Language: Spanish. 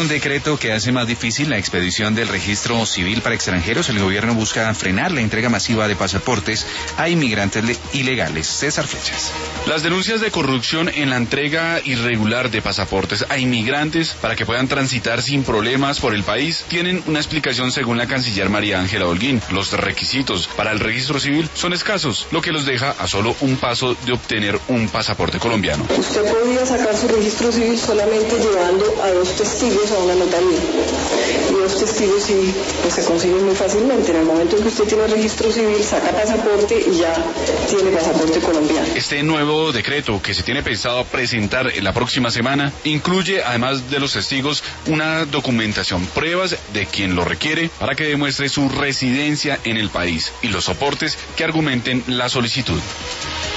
un decreto que hace más difícil la expedición del registro civil para extranjeros, el gobierno busca frenar la entrega masiva de pasaportes a inmigrantes ilegales. César Flechas. Las denuncias de corrupción en la entrega irregular de pasaportes a inmigrantes para que puedan transitar sin problemas por el país tienen una explicación según la canciller María Ángela Holguín. Los requisitos para el registro civil son escasos, lo que los deja a solo un paso de obtener un pasaporte colombiano. Usted podía sacar su registro civil solamente llevando a 2 testigos a una notaría. Y 2 testigos sí, pues se consiguen muy fácilmente. En el momento en que usted tiene registro civil, saca pasaporte y ya tiene pasaporte colombiano. Este nuevo decreto que se tiene pensado presentar en la próxima semana incluye, además de los testigos, una documentación, pruebas de quien lo requiere para que demuestre su residencia en el país y los soportes que argumenten la solicitud.